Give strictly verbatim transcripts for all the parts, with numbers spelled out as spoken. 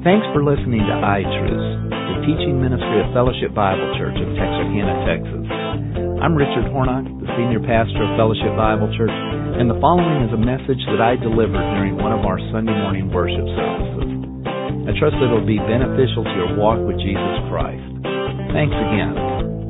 Thanks for listening to iTruth, the teaching ministry of Fellowship Bible Church of Texarkana, Texas. I'm Richard Hornock, the senior pastor of Fellowship Bible Church, and the following is a message that I delivered during one of our Sunday morning worship services. I trust that it will be beneficial to your walk with Jesus Christ. Thanks again.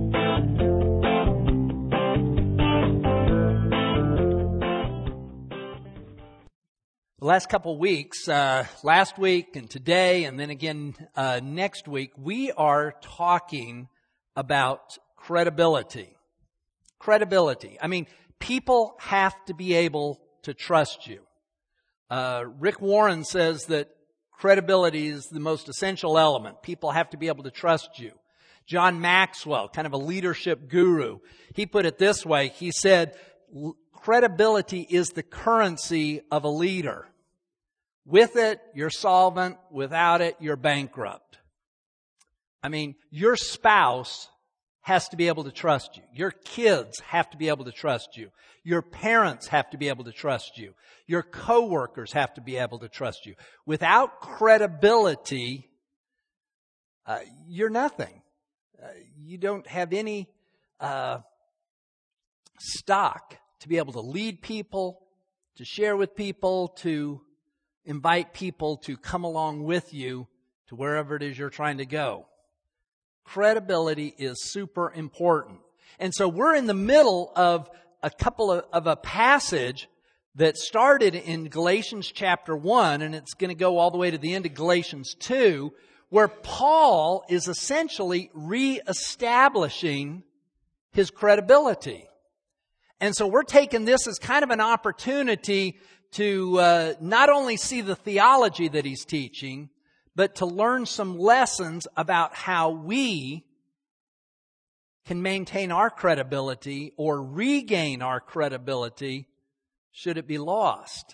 The last couple weeks, uh, last week and today and then again uh, next week, we are talking about credibility. Credibility. I mean, people have to be able to trust you. Uh, Rick Warren says that credibility is the most essential element. People have to be able to trust you. John Maxwell, kind of a leadership guru, he put it this way. He said, credibility is the currency of a leader. With it, you're solvent. Without it, you're bankrupt. I mean, your spouse has to be able to trust you. Your kids have to be able to trust you. Your parents have to be able to trust you. Your coworkers have to be able to trust you. Without credibility, uh, you're nothing. Uh, you don't have any uh, stock to be able to lead people, to share with people, to invite people to come along with you to wherever it is you're trying to go. Credibility is super important. And so we're in the middle of a couple of, of a passage that started in Galatians chapter one, and it's going to go all the way to the end of Galatians two, where Paul is essentially reestablishing his credibility. And so we're taking this as kind of an opportunity to uh, not only see the theology that he's teaching, but to learn some lessons about how we can maintain our credibility or regain our credibility should it be lost.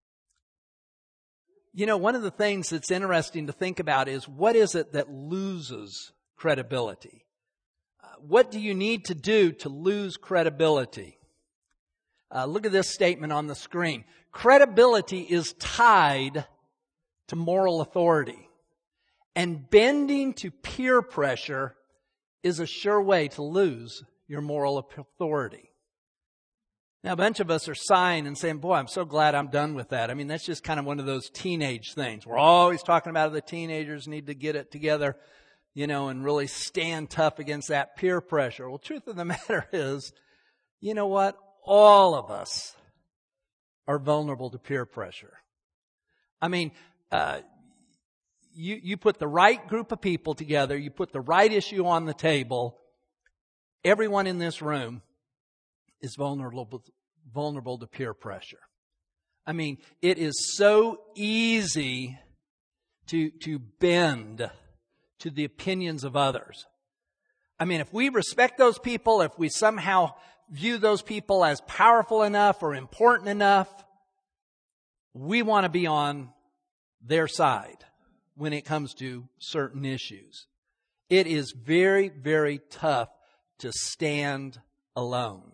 You know, one of the things that's interesting to think about is what is it that loses credibility? Uh, what do you need to do to lose credibility? Uh, look at this statement on the screen. Credibility is tied to moral authority, and bending to peer pressure is a sure way to lose your moral authority. Now, a bunch of us are sighing and saying, boy, I'm so glad I'm done with that. I mean, that's just kind of one of those teenage things. We're always talking about how the teenagers need to get it together, you know, and really stand tough against that peer pressure. Well, truth of the matter is, you know what? All of us are vulnerable to peer pressure. I mean, uh, you, you put the right group of people together, you put the right issue on the table, everyone in this room is vulnerable, vulnerable to peer pressure. I mean, it is so easy to, to bend to the opinions of others. I mean, if we respect those people, if we somehow view those people as powerful enough or important enough, we want to be on their side when it comes to certain issues. It is very, very tough to stand alone.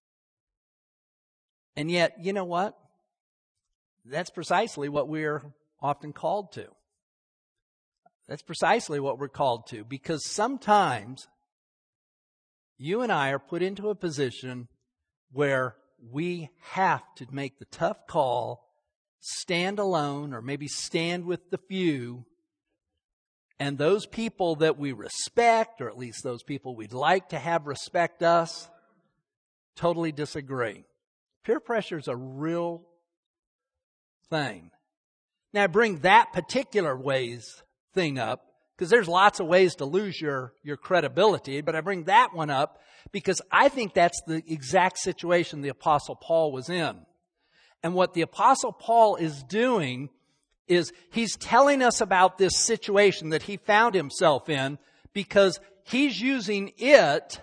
And yet, you know what? That's precisely what we're often called to. That's precisely what we're called to, because sometimes you and I are put into a position where we have to make the tough call, stand alone, or maybe stand with the few, and those people that we respect, or at least those people we'd like to have respect us, totally disagree. Peer pressure is a real thing. Now, I bring that particular ways thing up because there's lots of ways to lose your, your credibility, but I bring that one up because I think that's the exact situation the Apostle Paul was in. And what the Apostle Paul is doing is he's telling us about this situation that he found himself in because he's using it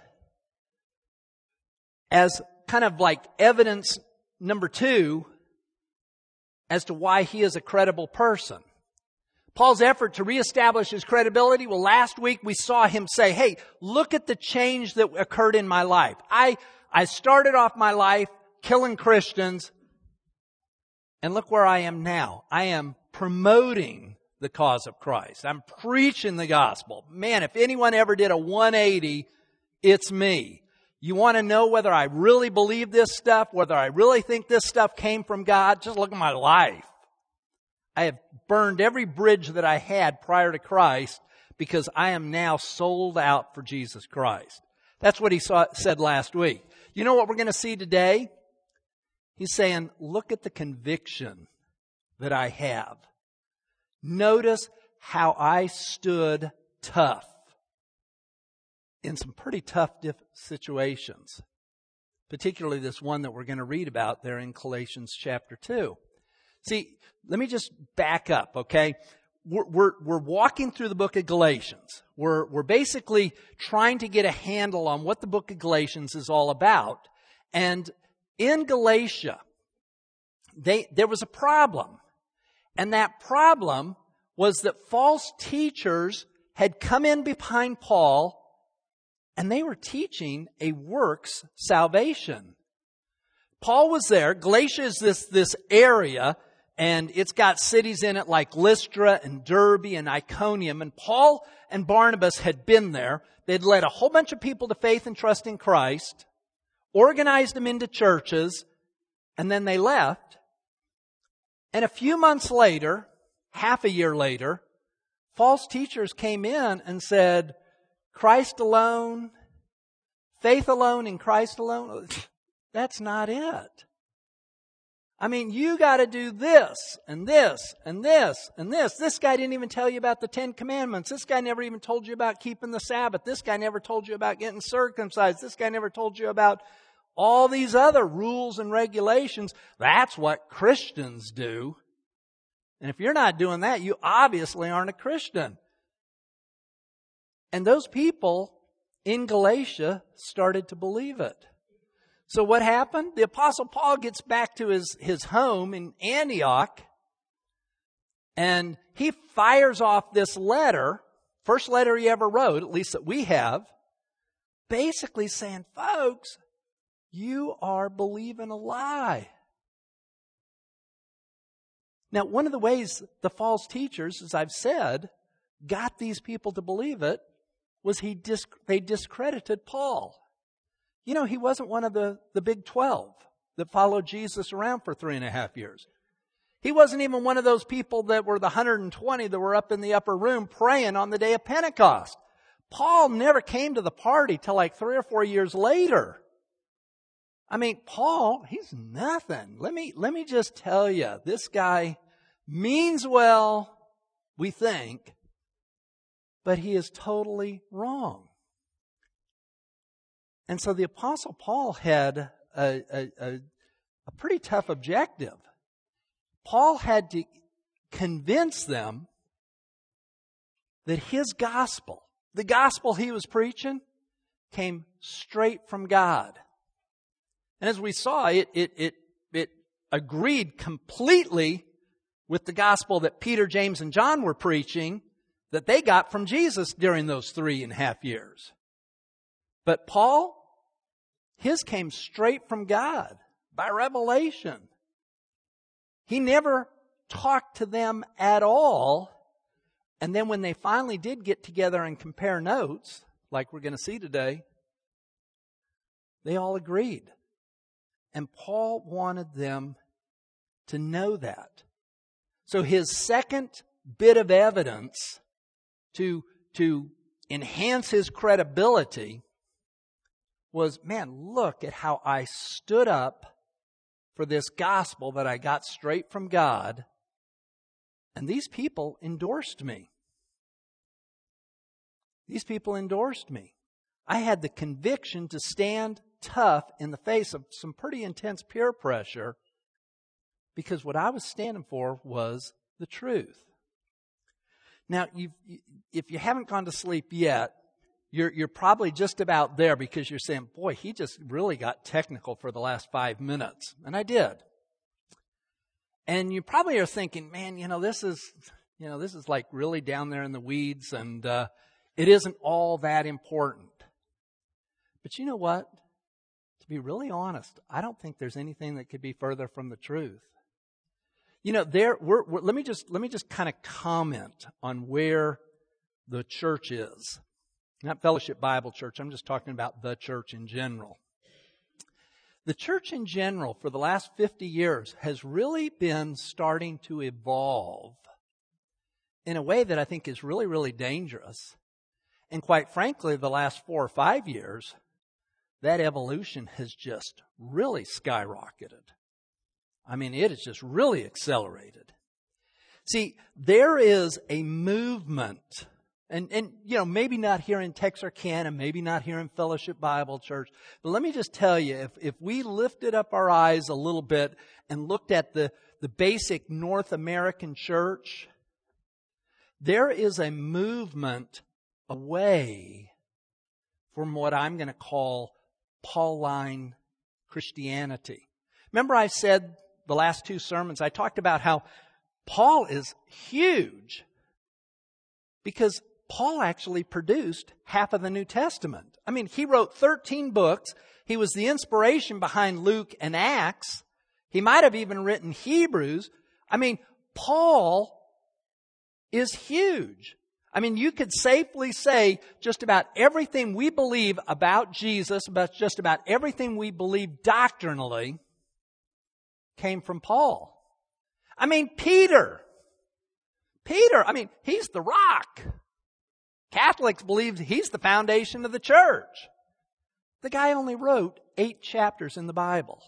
as kind of like evidence number two as to why he is a credible person. Paul's effort to reestablish his credibility, well, last week we saw him say, hey, look at the change that occurred in my life. I, I started off my life killing Christians, and look where I am now. I am promoting the cause of Christ. I'm preaching the gospel. Man, if anyone ever did a one eighty, it's me. You want to know whether I really believe this stuff, whether I really think this stuff came from God? Just look at my life. I have burned every bridge that I had prior to Christ because I am now sold out for Jesus Christ. That's what he saw, said last week. You know what we're going to see today? He's saying, look at the conviction that I have. Notice how I stood tough in some pretty tough situations, particularly this one that we're going to read about there in Galatians chapter two. See, let me just back up, okay? We're, we're, we're walking through the book of Galatians. We're, we're basically trying to get a handle on what the book of Galatians is all about. And in Galatia, they, there was a problem. And that problem was that false teachers had come in behind Paul and they were teaching a works salvation. Paul was there. Galatia is this, this area, and it's got cities in it like Lystra and Derbe and Iconium. And Paul and Barnabas had been there. They'd led a whole bunch of people to faith and trust in Christ, organized them into churches, and then they left. And a few months later, half a year later, false teachers came in and said, Christ alone, faith alone in Christ alone. That's not it. I mean, you got to do this and this and this and this. This guy didn't even tell you about the Ten Commandments. This guy never even told you about keeping the Sabbath. This guy never told you about getting circumcised. This guy never told you about all these other rules and regulations. That's what Christians do. And if you're not doing that, you obviously aren't a Christian. And those people in Galatia started to believe it. So what happened? The Apostle Paul gets back to his, his home in Antioch, and he fires off this letter, first letter he ever wrote, at least that we have, basically saying, folks, you are believing a lie. Now, one of the ways the false teachers, as I've said, got these people to believe it was he dis- they discredited Paul. You know, he wasn't one of the, the big twelve that followed Jesus around for three and a half years. He wasn't even one of those people that were the one hundred twenty that were up in the upper room praying on the day of Pentecost. Paul never came to the party till like three or four years later. I mean, Paul, he's nothing. Let me, let me just tell you, this guy means well, we think, but he is totally wrong. And so the Apostle Paul had a, a, a, a pretty tough objective. Paul had to convince them that his gospel, the gospel he was preaching, came straight from God. And as we saw, it, it, it, it agreed completely with the gospel that Peter, James, and John were preaching that they got from Jesus during those three and a half years. But Paul, his came straight from God by revelation. He never talked to them at all. And then when they finally did get together and compare notes, like we're going to see today, they all agreed. And Paul wanted them to know that. So his second bit of evidence to, to enhance his credibility was, man, look at how I stood up for this gospel that I got straight from God, and these people endorsed me. These people endorsed me. I had the conviction to stand tough in the face of some pretty intense peer pressure because what I was standing for was the truth. Now, you've, if you haven't gone to sleep yet, you're, you're probably just about there because you're saying, boy, he just really got technical for the last five minutes. And I did. And you probably are thinking, man, you know, this is, you know, this is like really down there in the weeds and uh, it isn't all that important. But you know what? To be really honest, I don't think there's anything that could be further from the truth. You know, there. We're, we're, let me just let me just kind of comment on where the church is. Not Fellowship Bible Church. I'm just talking about the church in general. The church in general, for the last fifty years, has really been starting to evolve in a way that I think is really, really dangerous. And quite frankly, the last four or five years, that evolution has just really skyrocketed. I mean, it has just really accelerated. See, there is a movement, and, and you know, maybe not here in Texarkana, maybe not here in Fellowship Bible Church, but let me just tell you, if, if we lifted up our eyes a little bit and looked at the, the basic North American church, there is a movement away from what I'm going to call Pauline Christianity. Remember I said the last two sermons, I talked about how Paul is huge because Paul actually produced half of the New Testament. I mean, he wrote thirteen books. He was the inspiration behind Luke and Acts. He might have even written Hebrews. I mean, Paul is huge. I mean, you could safely say just about everything we believe about Jesus, about just about everything we believe doctrinally, came from Paul. I mean, Peter. Peter, I mean, he's the rock. Catholics believe he's the foundation of the church. The guy only wrote eight chapters in the Bible.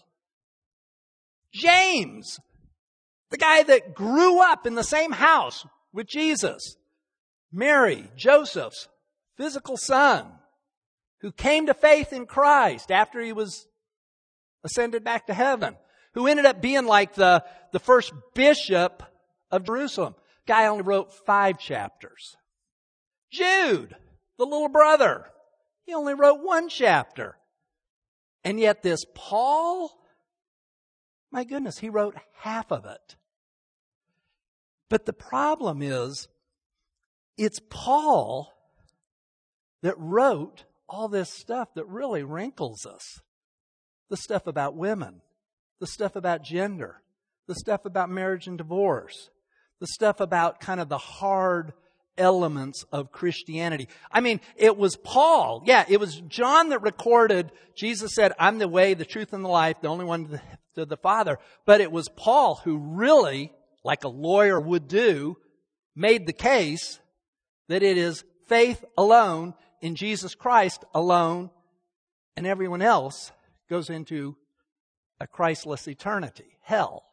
James, the guy that grew up in the same house with Jesus. Mary, Joseph's physical son, who came to faith in Christ after he was ascended back to heaven, who ended up being like the, the first bishop of Jerusalem. Guy only wrote five chapters. Jude, the little brother, he only wrote one chapter. And yet this Paul, my goodness, he wrote half of it. But the problem is, it's Paul that wrote all this stuff that really wrinkles us. The stuff about women, the stuff about gender, the stuff about marriage and divorce, the stuff about kind of the hard elements of Christianity. I mean, it was Paul. Yeah, it was John that recorded, Jesus said, I'm the way, the truth, and the life, the only one to the, to the Father. But it was Paul who really, like a lawyer would do, made the case that it is faith alone in Jesus Christ alone, and everyone else goes into a Christless eternity, hell.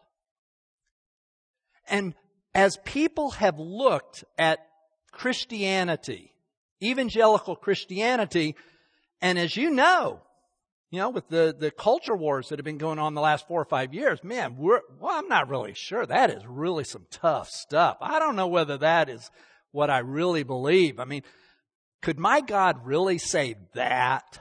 And as people have looked at Christianity, evangelical Christianity, and as you know, you know, with the, the culture wars that have been going on the last four or five years, man, we're, well, I'm not really sure. That is really some tough stuff. I don't know whether that is what I really believe. I mean, could my God really say that?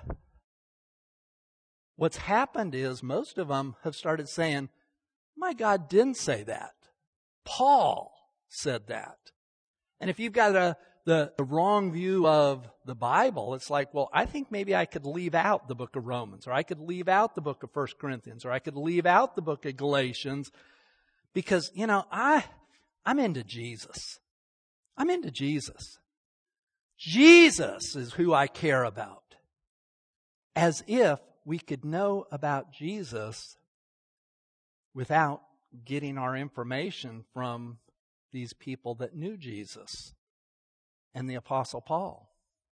What's happened is most of them have started saying, my God didn't say that. Paul said that. And if you've got a, the, the wrong view of the Bible, it's like, well, I think maybe I could leave out the book of Romans, or I could leave out the book of First Corinthians, or I could leave out the book of Galatians, because, you know, I, I'm into Jesus. I'm into Jesus. Jesus is who I care about. As if we could know about Jesus without getting our information from these people that knew Jesus and the Apostle Paul.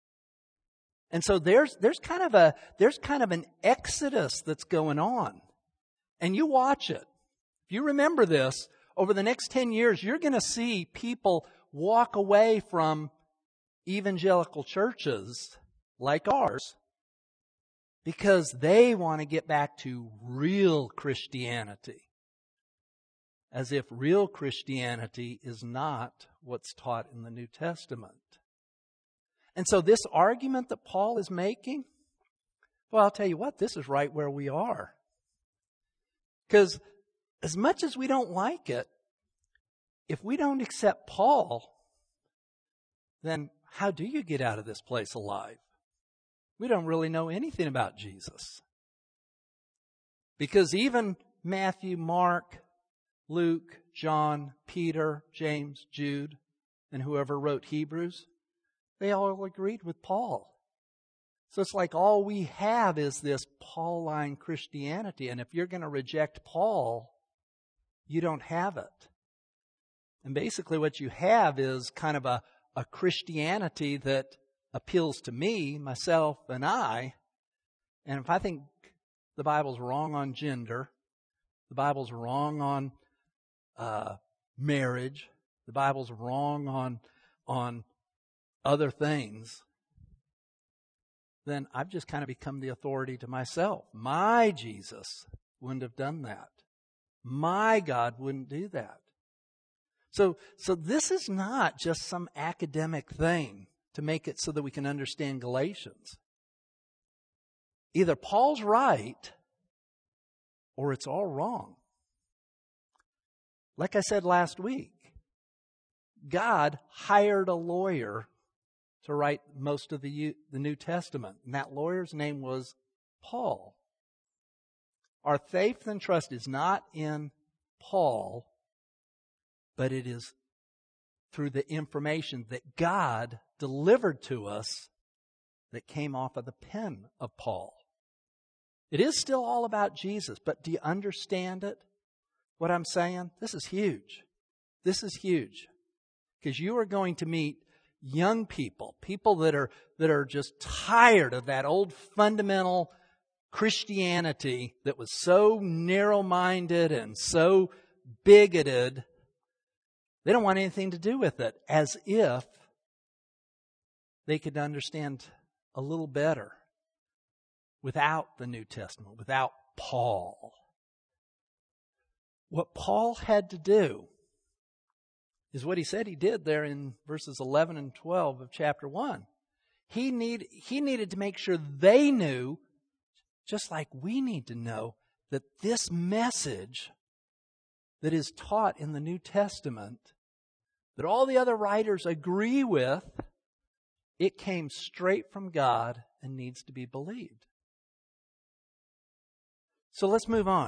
And so there's there's kind of a there's kind of an exodus that's going on. And you watch it. If you remember this, over the next ten years, you're going to see people walk away from evangelical churches like ours because they want to get back to real Christianity. As if real Christianity is not what's taught in the New Testament. And so this argument that Paul is making, well, I'll tell you what, this is right where we are. Because as much as we don't like it, if we don't accept Paul, then how do you get out of this place alive? We don't really know anything about Jesus. Because even Matthew, Mark, Luke, John, Peter, James, Jude, and whoever wrote Hebrews, they all agreed with Paul. So it's like all we have is this Pauline Christianity. And if you're going to reject Paul, you don't have it. And basically what you have is kind of a, a Christianity that appeals to me, myself, and I. And if I think the Bible's wrong on gender, the Bible's wrong on uh, marriage, the Bible's wrong on on other things, then I've just kind of become the authority to myself. My Jesus wouldn't have done that. My God wouldn't do that. So, so this is not just some academic thing to make it so that we can understand Galatians. Either Paul's right or it's all wrong. Like I said last week, God hired a lawyer to write most of the, the New Testament. And that lawyer's name was Paul. Our faith and trust is not in Paul, but it is through the information that God delivered to us that came off of the pen of Paul. It is still all about Jesus, but do you understand it? What I'm saying? This is huge. This is huge. Because you are going to meet young people, people that are that are just tired of that old fundamental Christianity that was so narrow-minded and so bigoted. They don't want anything to do with it, as if they could understand a little better without the New Testament, without Paul. What Paul had to do is what he said he did there in verses eleven and twelve of chapter one. He need, he needed to make sure they knew, just like we need to know, that this message that is taught in the New Testament, that all the other writers agree with, it came straight from God and needs to be believed. So let's move on.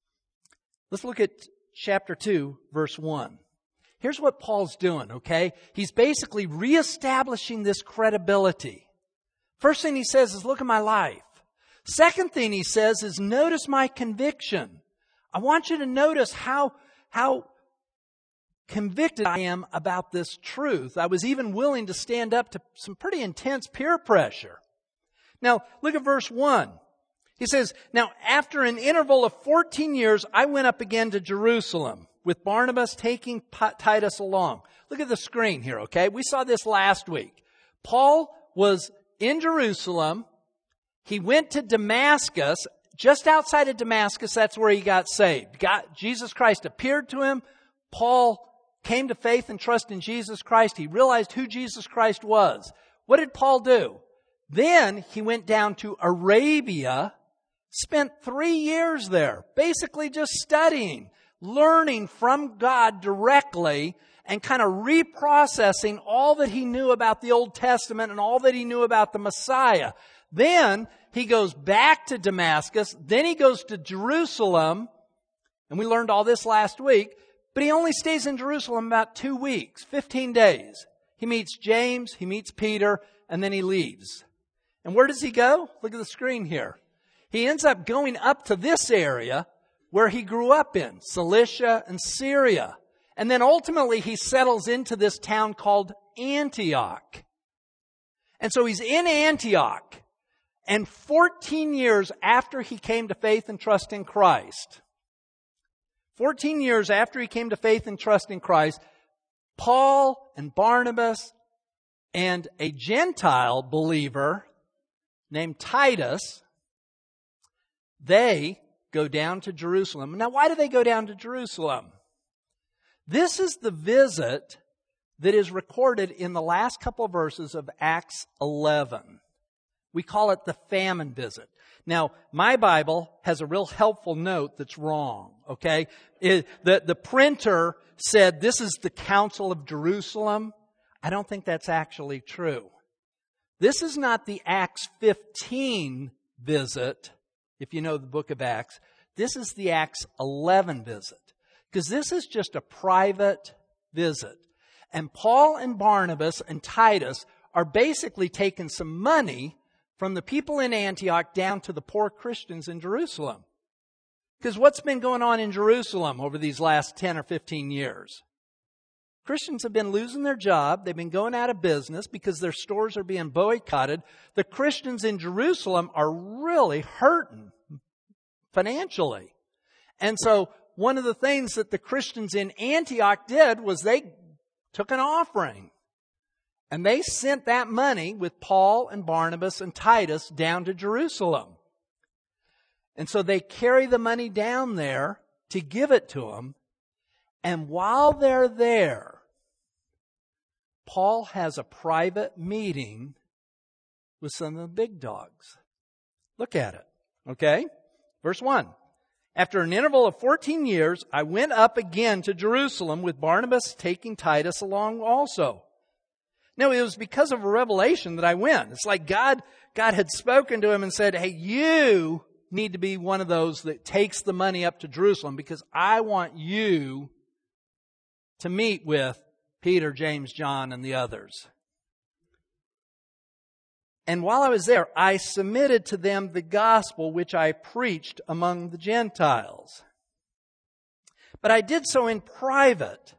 Let's look at chapter two, verse one. Here's what Paul's doing, okay? He's basically reestablishing this credibility. First thing he says is, look at my life. Second thing he says is, notice my conviction. I want you to notice how, how convicted I am about this truth. I was even willing to stand up to some pretty intense peer pressure. Now, look at verse one. He says, now after an interval of fourteen years, I went up again to Jerusalem, with Barnabas taking Titus along. Look at the screen here, okay? We saw this last week. Paul was in Jerusalem. He went to Damascus. Just outside of Damascus, that's where he got saved. God, Jesus Christ appeared to him. Paul came to faith and trust in Jesus Christ. He realized who Jesus Christ was. What did Paul do? Then he went down to Arabia, spent three years there, basically just studying, learning from God directly, and kind of reprocessing all that he knew about the Old Testament and all that he knew about the Messiah. Then he goes back to Damascus. Then he goes to Jerusalem. And we learned all this last week. But he only stays in Jerusalem about two weeks, fifteen days. He meets James, he meets Peter, and then he leaves. And where does he go? Look at the screen here. He ends up going up to this area where he grew up in, Cilicia and Syria. And then ultimately he settles into this town called Antioch. And so he's in Antioch. And fourteen years after he came to faith and trust in Christ, fourteen years after he came to faith and trust in Christ, Paul and Barnabas and a Gentile believer named Titus, they go down to Jerusalem. Now, why do they go down to Jerusalem? This is the visit that is recorded in the last couple of verses of Acts eleven. We call it the famine visit. Now, my Bible has a real helpful note that's wrong, okay? It, the, the printer said this is the Council of Jerusalem. I don't think that's actually true. This is not the Acts fifteen visit, if you know the book of Acts. This is the Acts eleven visit. Because this is just a private visit. And Paul and Barnabas and Titus are basically taking some money from the people in Antioch down to the poor Christians in Jerusalem. Because what's been going on in Jerusalem over these last ten or fifteen years? Christians have been losing their job. They've been going out of business because their stores are being boycotted. The Christians in Jerusalem are really hurting financially. And so one of the things that the Christians in Antioch did was they took an offering. And they sent that money with Paul and Barnabas and Titus down to Jerusalem. And so they carry the money down there to give it to them. And while they're there, Paul has a private meeting with some of the big dogs. Look at it. Okay? Verse one. After an interval of fourteen years, I went up again to Jerusalem with Barnabas, taking Titus along also. No, it was because of a revelation that I went. It's like God, God had spoken to him and said, hey, you need to be one of those that takes the money up to Jerusalem because I want you to meet with Peter, James, John, and the others. And while I was there, I submitted to them the gospel which I preached among the Gentiles. But I did so in private.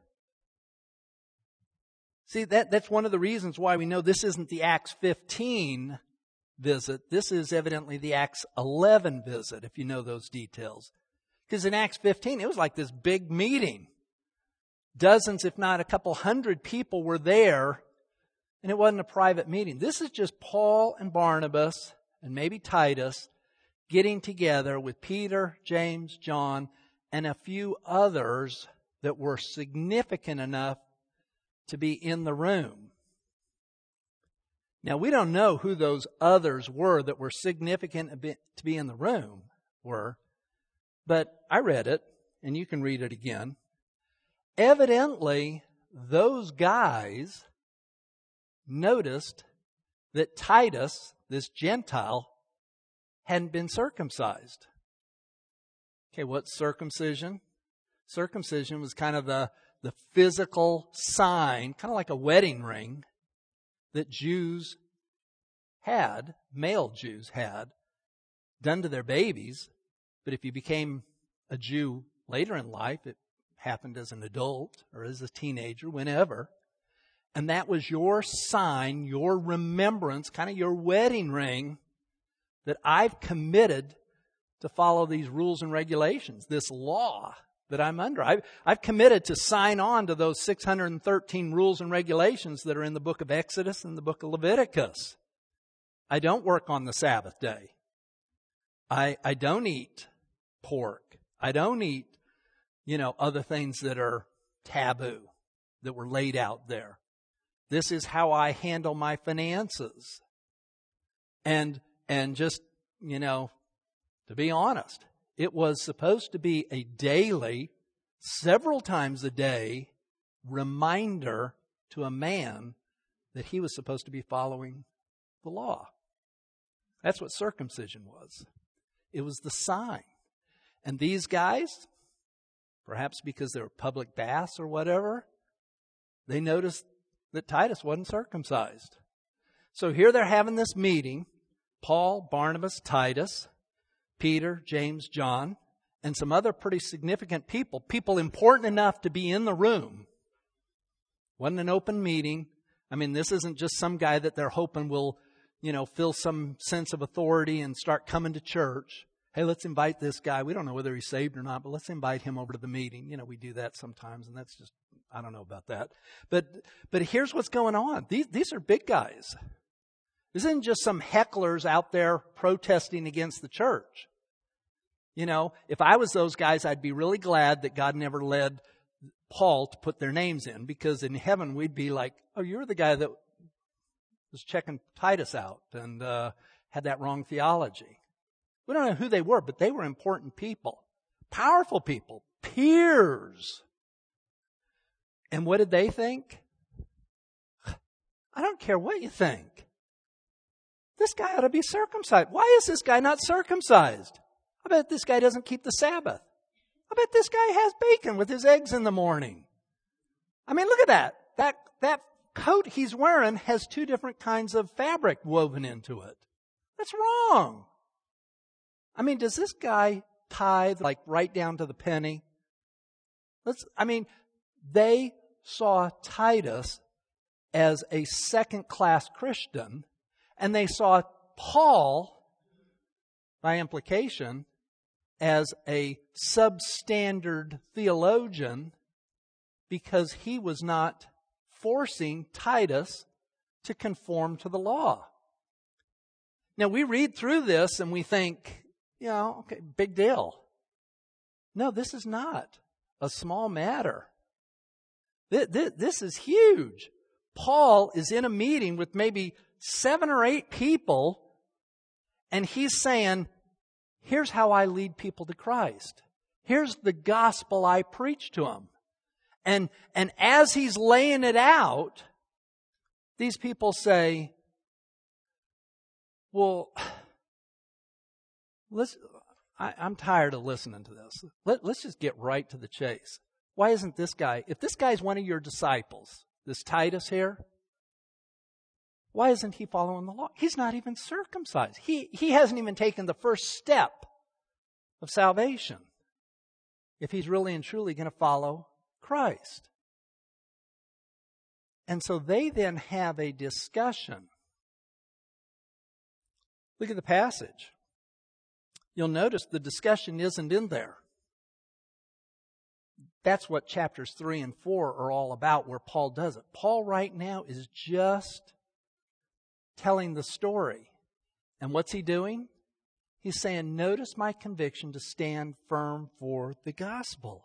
See, that, that's one of the reasons why we know this isn't the Acts fifteen visit. This is evidently the Acts eleven visit, if you know those details. Because in Acts fifteen, it was like this big meeting. Dozens, if not a couple hundred people were there, and it wasn't a private meeting. This is just Paul and Barnabas, and maybe Titus, getting together with Peter, James, John, and a few others that were significant enough to be in the room. Now, we don't know who those others were that were significant to be in the room were, but I read it, and you can read it again. Evidently, those guys noticed that Titus, this Gentile, hadn't been circumcised. Okay, what's circumcision? Circumcision was kind of the The physical sign, kind of like a wedding ring, that Jews had, male Jews had, done to their babies. But if you became a Jew later in life, it happened as an adult or as a teenager, whenever. And that was your sign, your remembrance, kind of your wedding ring, that I've committed to follow these rules and regulations, this law that I'm under. I've, I've committed to sign on to those six hundred thirteen rules and regulations that are in the book of Exodus and the book of Leviticus. I don't work on the Sabbath day. I, I don't eat pork. I don't eat, you know, other things that are taboo, that were laid out there. This is how I handle my finances. And, and just, you know, to be honest, it was supposed to be a daily, several times a day, reminder to a man that he was supposed to be following the law. That's what circumcision was. It was the sign. And these guys, perhaps because they were public baths or whatever, they noticed that Titus wasn't circumcised. So here they're having this meeting, Paul, Barnabas, Titus, Peter, James, John, and some other pretty significant people, people important enough to be in the room. Wasn't an open meeting. I mean, this isn't just some guy that they're hoping will, you know, feel some sense of authority and start coming to church. Hey, let's invite this guy. We don't know whether he's saved or not, but let's invite him over to the meeting. You know, we do that sometimes, and that's just, I don't know about that. But but here's what's going on. These these are big guys. This isn't just some hecklers out there protesting against the church. You know, if I was those guys, I'd be really glad that God never led Paul to put their names in, because in heaven we'd be like, oh, you're the guy that was checking Titus out and uh, had that wrong theology. We don't know who they were, but they were important people, powerful people, peers. And what did they think? I don't care what you think. This guy ought to be circumcised. Why is this guy not circumcised? I bet this guy doesn't keep the Sabbath. I bet this guy has bacon with his eggs in the morning. I mean, look at that. That, that coat he's wearing has two different kinds of fabric woven into it. That's wrong. I mean, does this guy tithe like right down to the penny? Let's, I mean, they saw Titus as a second-class Christian, and they saw Paul, by implication, as a substandard theologian because he was not forcing Titus to conform to the law. Now, we read through this and we think, you know, okay, big deal. No, this is not a small matter. This is huge. Paul is in a meeting with maybe seven or eight people, and he's saying, here's how I lead people to Christ. Here's the gospel I preach to them. And, and as he's laying it out, these people say, well, let's, I, I'm tired of listening to this. Let, let's just get right to the chase. Why isn't this guy, if this guy's one of your disciples, this Titus here, why isn't he following the law? He's not even circumcised. He, he hasn't even taken the first step of salvation if he's really and truly going to follow Christ. And so they then have a discussion. Look at the passage. You'll notice the discussion isn't in there. That's what chapters three and four are all about, where Paul does it. Paul right now is just telling the story. And what's he doing? He's saying, notice my conviction to stand firm for the gospel.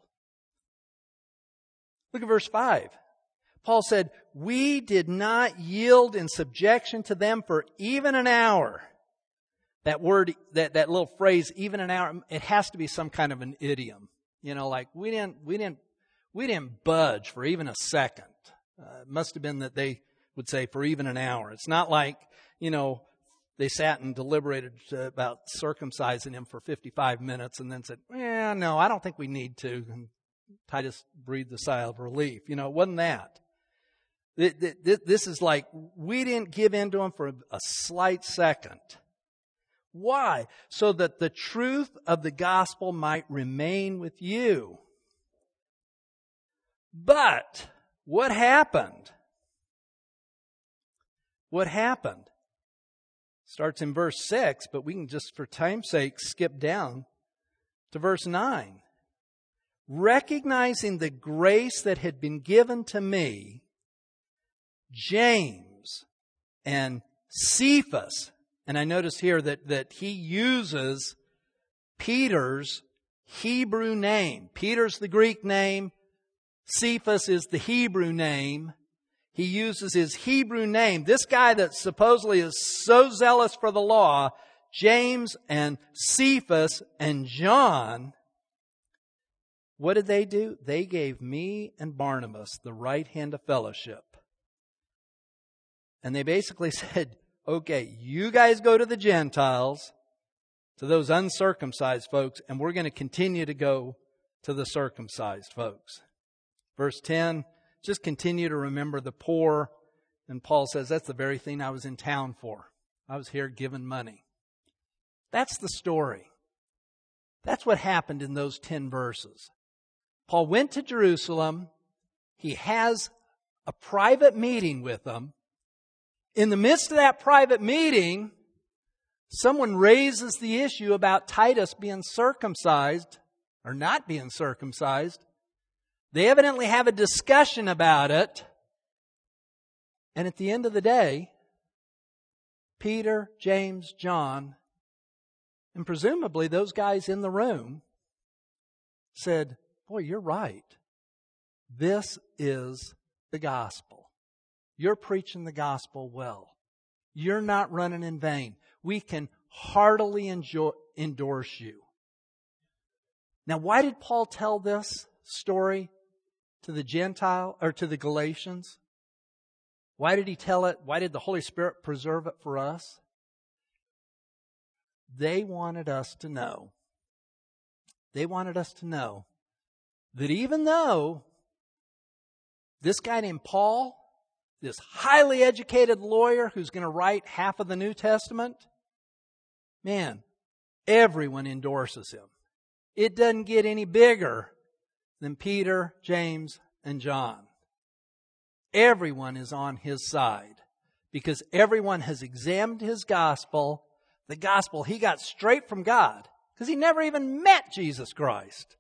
Look at verse five. Paul said, we did not yield in subjection to them for even an hour. That word, that, that little phrase, even an hour, it has to be some kind of an idiom. You know, like we didn't, we didn't, we didn't budge for even a second. Uh, it must have been that they would say for even an hour. It's not like, you know, they sat and deliberated about circumcising him for fifty-five minutes and then said, "Yeah, no, I don't think we need to." And Titus breathed a sigh of relief. You know, it wasn't that. This is like we didn't give in to him for a slight second. Why? So that the truth of the gospel might remain with you. But what happened? What happened? Starts in verse six, but we can just for time's sake skip down to verse nine. Recognizing the grace that had been given to me, James and Cephas, and I notice here that, that he uses Peter's Hebrew name. Peter's the Greek name. Cephas is the Hebrew name. He uses his Hebrew name. This guy that supposedly is so zealous for the law, James and Cephas and John, what did they do? They gave me and Barnabas the right hand of fellowship. And they basically said, okay, you guys go to the Gentiles, to those uncircumcised folks, and we're going to continue to go to the circumcised folks. Verse ten, just continue to remember the poor. And Paul says, that's the very thing I was in town for. I was here giving money. That's the story. That's what happened in those ten verses. Paul went to Jerusalem. He has a private meeting with them. In the midst of that private meeting, someone raises the issue about Titus being circumcised or not being circumcised. They evidently have a discussion about it. And at the end of the day, Peter, James, John, and presumably those guys in the room said, boy, you're right. This is the gospel. You're preaching the gospel well. You're not running in vain. We can heartily enjoy, endorse you. Now, why did Paul tell this story to the Gentile or to the Galatians? Why did he tell it? Why did the Holy Spirit preserve it for us? They wanted us to know. They wanted us to know that even though this guy named Paul, this highly educated lawyer who's going to write half of the New Testament, man, everyone endorses him. It doesn't get any bigger than Peter, James, and John. Everyone is on his side because everyone has examined his gospel, the gospel he got straight from God, because he never even met Jesus Christ.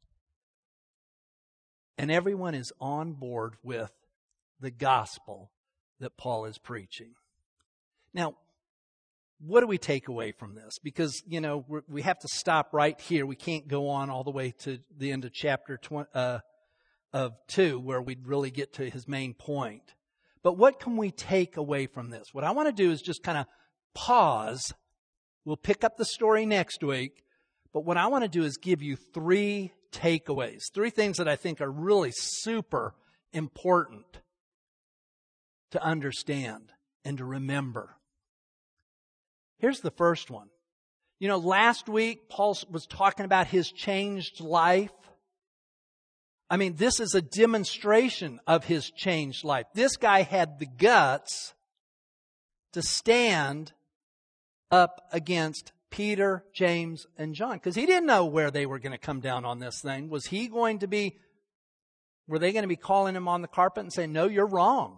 And everyone is on board with the gospel that Paul is preaching. Now, what do we take away from this? Because, you know, we're, we have to stop right here. We can't go on all the way to the end of chapter twenty, uh, of two, where we'd really get to his main point. But what can we take away from this? What I want to do is just kind of pause. We'll pick up the story next week. But what I want to do is give you three takeaways, three things that I think are really super important to understand and to remember. Here's the first one. You know, last week, Paul was talking about his changed life. I mean, this is a demonstration of his changed life. This guy had the guts to stand up against Peter, James, and John, because he didn't know where they were going to come down on this thing. Was he going to be, were they going to be calling him on the carpet and saying, no, you're wrong?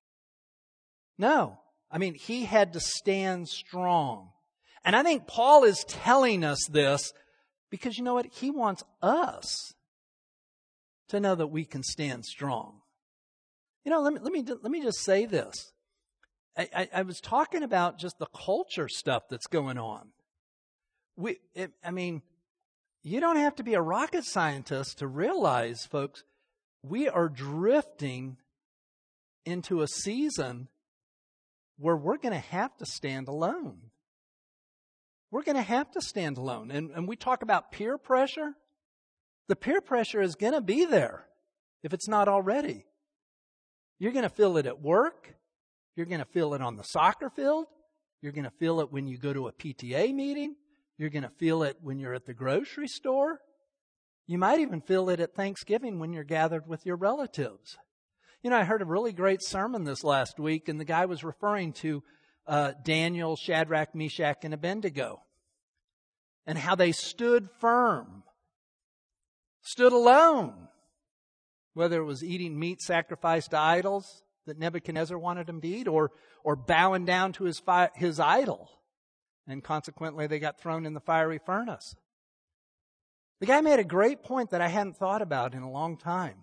No. I mean, he had to stand strong. And I think Paul is telling us this because, you know what? He wants us to know that we can stand strong. You know, let me let me let me just say this. I, I, I was talking about just the culture stuff that's going on. We, it, I mean, you don't have to be a rocket scientist to realize, folks, we are drifting into a season where we're going to have to stand alone. We're going to have to stand alone. And, and we talk about peer pressure. The peer pressure is going to be there if it's not already. You're going to feel it at work. You're going to feel it on the soccer field. You're going to feel it when you go to a P T A meeting. You're going to feel it when you're at the grocery store. You might even feel it at Thanksgiving when you're gathered with your relatives. You know, I heard a really great sermon this last week, and the guy was referring to uh, Daniel, Shadrach, Meshach, and Abednego, and how they stood firm, stood alone, whether it was eating meat sacrificed to idols that Nebuchadnezzar wanted them to eat, or or bowing down to his fi- his idol, and consequently they got thrown in the fiery furnace. The guy made a great point that I hadn't thought about in a long time.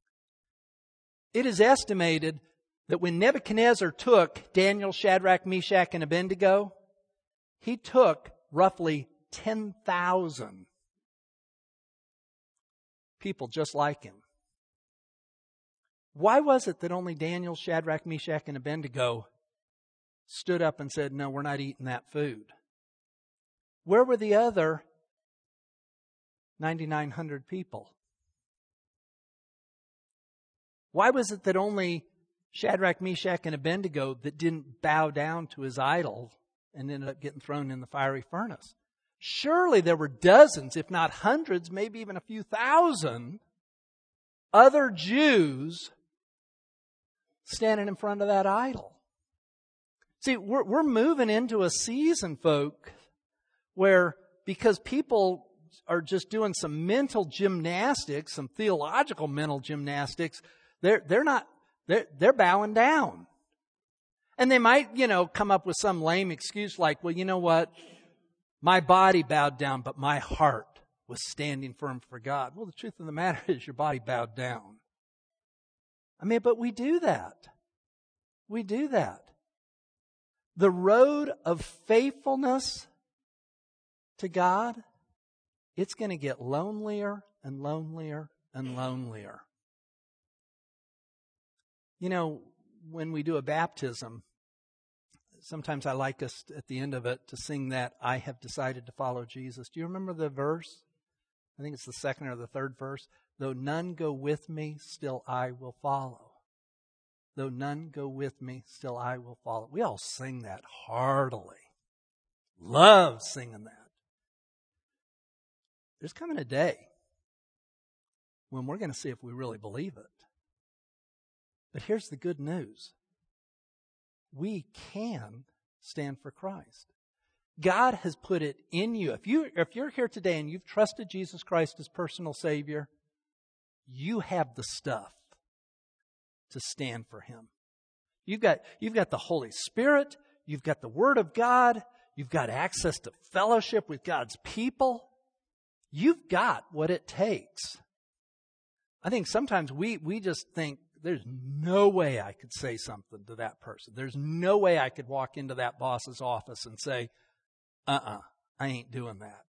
It is estimated that when Nebuchadnezzar took Daniel, Shadrach, Meshach, and Abednego, he took roughly ten thousand people just like him. Why was it that only Daniel, Shadrach, Meshach, and Abednego stood up and said, no, we're not eating that food? Where were the other ninety-nine hundred people? Why was it that only Shadrach, Meshach, and Abednego that didn't bow down to his idol and ended up getting thrown in the fiery furnace? Surely there were dozens, if not hundreds, maybe even a few thousand other Jews standing in front of that idol. See, we're, we're moving into a season, folk, where because people are just doing some mental gymnastics, some theological mental gymnastics, they're they're not they're they're bowing down. And they might, you know, come up with some lame excuse like, well, you know what? My body bowed down, but my heart was standing firm for God. Well, the truth of the matter is your body bowed down. I mean, but we do that. We do that. The road of faithfulness to God, it's going to get lonelier and lonelier and lonelier. You know, when we do a baptism, sometimes I like us at the end of it to sing that, I have decided to follow Jesus. Do you remember the verse? I think it's the second or the third verse. Though none go with me, still I will follow. Though none go with me, still I will follow. We all sing that heartily. Love singing that. There's coming a day when we're going to see if we really believe it. But here's the good news. We can stand for Christ. God has put it in you. If you, if you're here today and you've trusted Jesus Christ as personal Savior, you have the stuff to stand for Him. You've got, you've got the Holy Spirit. You've got the Word of God. You've got access to fellowship with God's people. You've got what it takes. I think sometimes we, we just think, there's no way I could say something to that person. There's no way I could walk into that boss's office and say, uh-uh, I ain't doing that.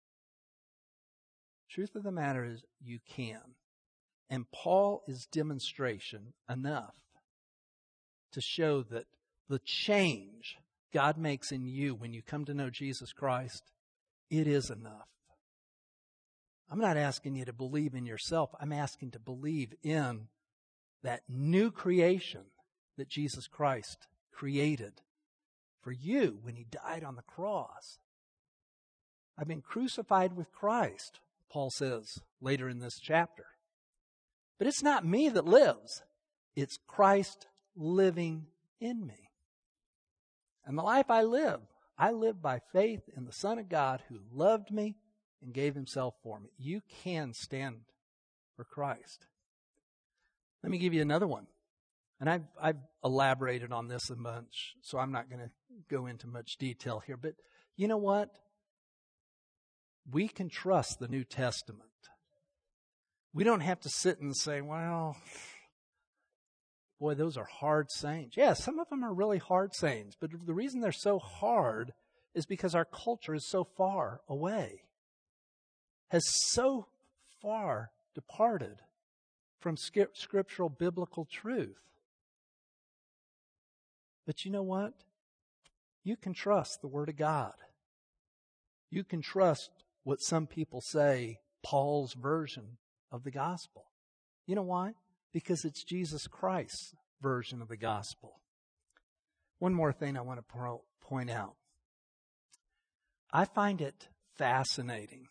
Truth of the matter is, you can. And Paul is demonstration enough to show that the change God makes in you when you come to know Jesus Christ, it is enough. I'm not asking you to believe in yourself. I'm asking to believe in that new creation that Jesus Christ created for you when He died on the cross. I've been crucified with Christ, Paul says later in this chapter. But it's not me that lives. It's Christ living in me. And the life I live, I live by faith in the Son of God who loved me and gave Himself for me. You can stand for Christ. Let me give you another one. And I've, I've elaborated on this a bunch, so I'm not going to go into much detail here. But you know what? We can trust the New Testament. We don't have to sit and say, well, boy, those are hard sayings. Yeah, some of them are really hard sayings. But the reason they're so hard is because our culture is so far away, has so far departed from scriptural biblical truth. But you know what? You can trust the Word of God. You can trust what some people say, Paul's version of the gospel. You know why? Because it's Jesus Christ's version of the gospel. One more thing I want to pro- point out. I find it fascinating.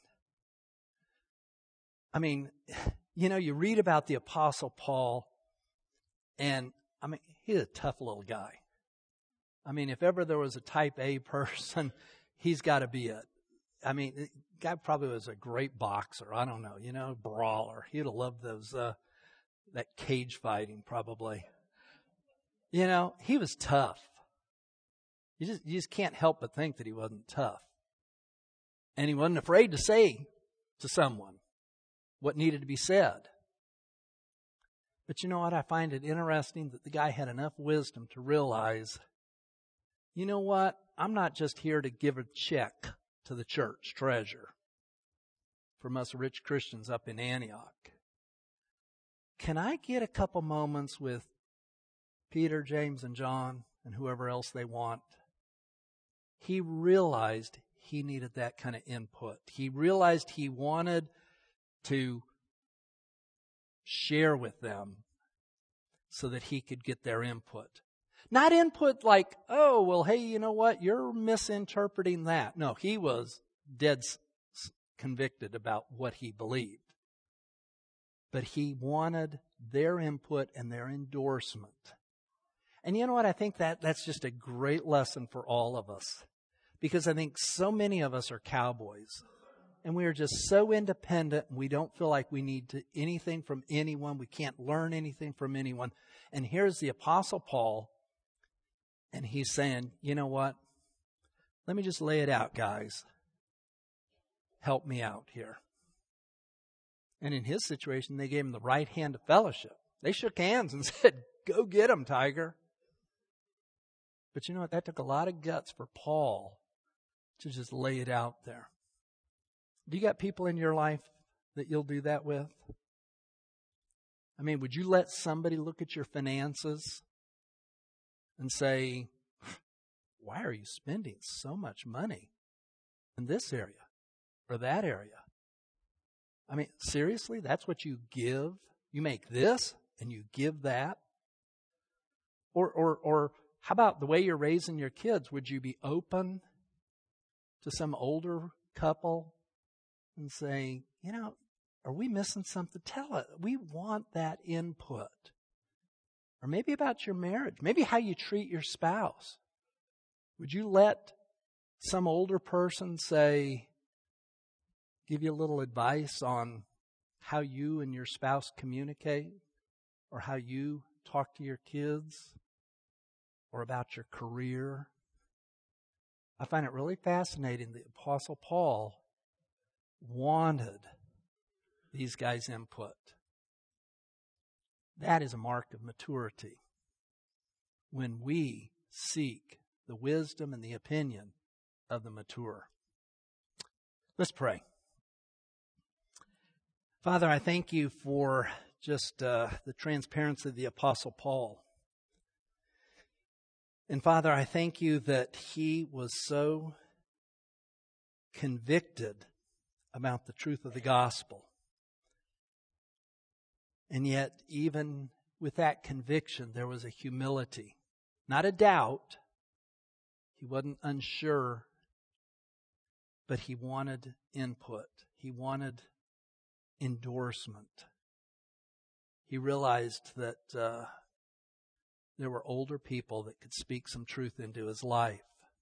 I mean, you know, you read about the Apostle Paul, and I mean, he's a tough little guy. I mean, if ever there was a type A person, he's got to be it. I mean, the guy probably was a great boxer. I don't know, you know, brawler. He'd have loved those, uh, that cage fighting probably. You know, he was tough. You just, you just can't help but think that he wasn't tough. And he wasn't afraid to say to someone what needed to be said. But you know what? I find it interesting that the guy had enough wisdom to realize, you know what? I'm not just here to give a check to the church treasure from us rich Christians up in Antioch. Can I get a couple moments with Peter, James, and John, and whoever else they want? He realized he needed that kind of input. He realized he wanted to share with them so that he could get their input. Not input like, oh, well, hey, you know what? You're misinterpreting that. No, he was dead convicted about what he believed. But he wanted their input and their endorsement. And you know what? I think that that's just a great lesson for all of us. Because I think so many of us are cowboys. And we are just so independent, and we don't feel like we need to, anything from anyone. We can't learn anything from anyone. And here's the Apostle Paul, and he's saying, you know what? Let me just lay it out, guys. Help me out here. And in his situation, they gave him the right hand of fellowship. They shook hands and said, go get him, Tiger. But you know what? That took a lot of guts for Paul to just lay it out there. Do you got people in your life that you'll do that with? I mean, would you let somebody look at your finances and say, why are you spending so much money in this area or that area? I mean, seriously, that's what you give? You make this and you give that? Or, or, or how about the way you're raising your kids? Would you be open to some older couple and say, you know, Are we missing something? Tell it. We want that input. Or maybe about your marriage. Maybe how you treat your spouse. Would you let some older person say, give you a little advice on how you and your spouse communicate? Or how you talk to your kids? Or about your career? I find it really fascinating the Apostle Paul wanted these guys' input. That is a mark of maturity. When we seek the wisdom and the opinion of the mature. Let's pray. Father, I thank you for just uh, the transparency of the Apostle Paul. And Father, I thank you that he was so convicted about the truth of the gospel. And yet, even with that conviction, there was a humility, not a doubt. He wasn't unsure, but he wanted input. He wanted endorsement. He realized that uh, there were older people that could speak some truth into his life.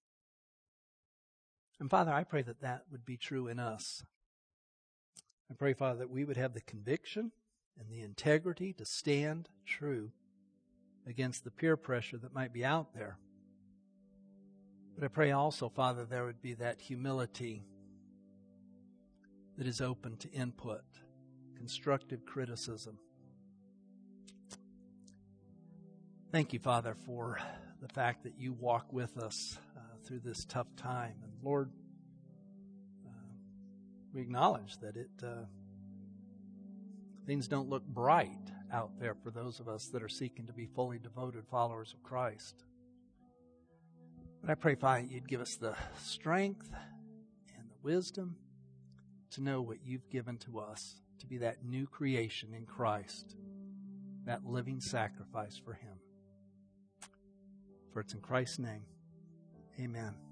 And Father, I pray that that would be true in us. I pray, Father, that we would have the conviction and the integrity to stand true against the peer pressure that might be out there. But I pray also, Father, there would be that humility that is open to input, constructive criticism. Thank you, Father, for the fact that you walk with us uh, through this tough time. And Lord, uh, we acknowledge that it uh, things don't look bright out there for those of us that are seeking to be fully devoted followers of Christ. But I pray, Father, you'd give us the strength and the wisdom to know what you've given to us, to be that new creation in Christ, that living sacrifice for him. For it's in Christ's name, amen.